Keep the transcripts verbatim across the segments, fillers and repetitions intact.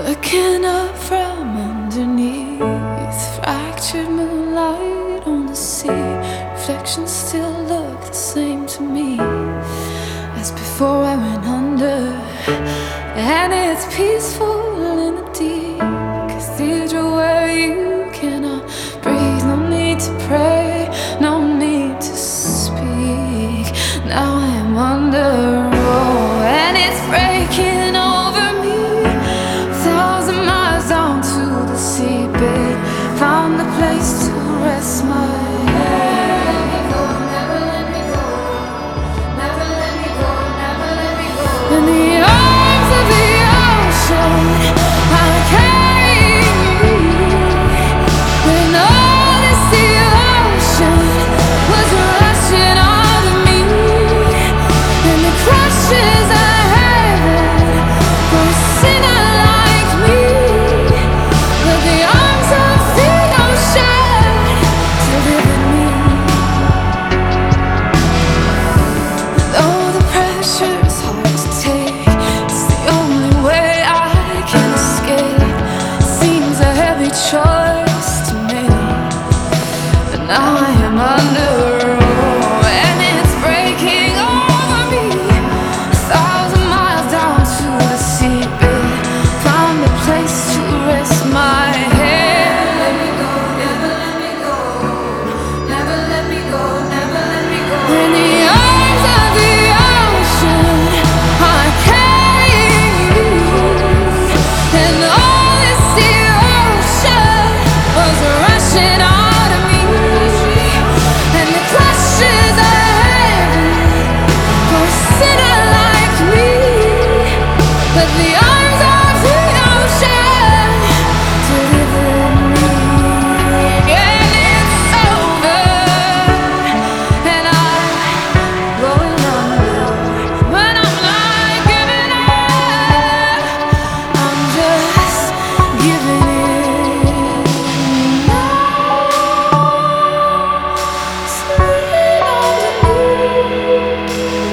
Looking up from underneath, fractured moonlight on the sea. Reflections still look the same to me as before I went under. And it's peaceful in the deep cathedral where you cannot breathe. No need to pray, no need to speak. Now I am under, oh, and it's breaking over me. A thousand miles down to the seabed, found a place to rest my head. Never let me go, never let me go, never let me go, never let me go. In the arms of the ocean, I carry you. When all this devotion was rushing out of me, and the crushes of heaven for a sinner like me. But the arms of the ocean delivered me. Though the pressure's hard to take, it's the only way I can escape. Seems a heavy choice to make, but now I am under, oh, and it's breaking over me. A thousand miles down to the seabed, found a place to rest my head. Never let me go, never let me go, never let me go, never let me go. In the arms of the ocean, I carry you. And all this devotion was rushing out of me, and the crushes of heaven for a sinner like me. But the arms of the ocean delivered me. And it's over, and I'm going under. But I'm not giving up, I'm just giving in now. Sitting underneath,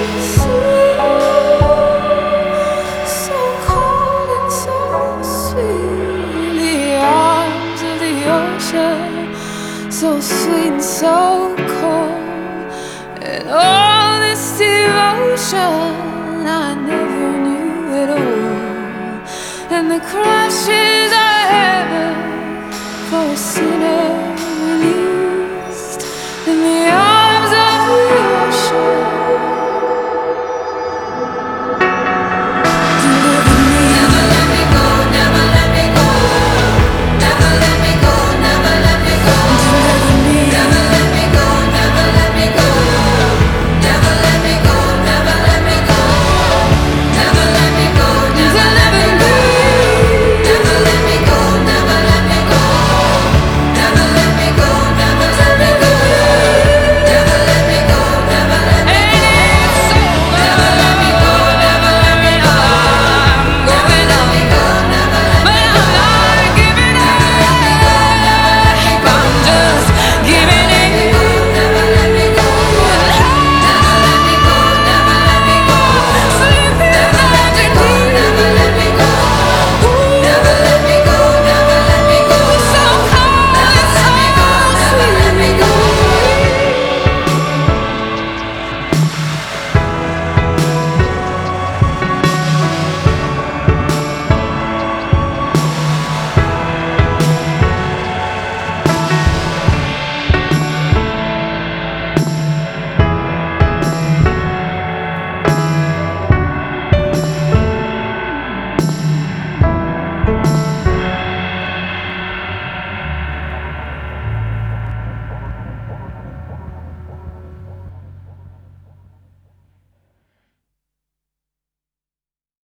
so cold and so sweet. The arms of the ocean, so sweet and so cold. And all this devotion I never knew at all. And the crashes of heaven for a sinner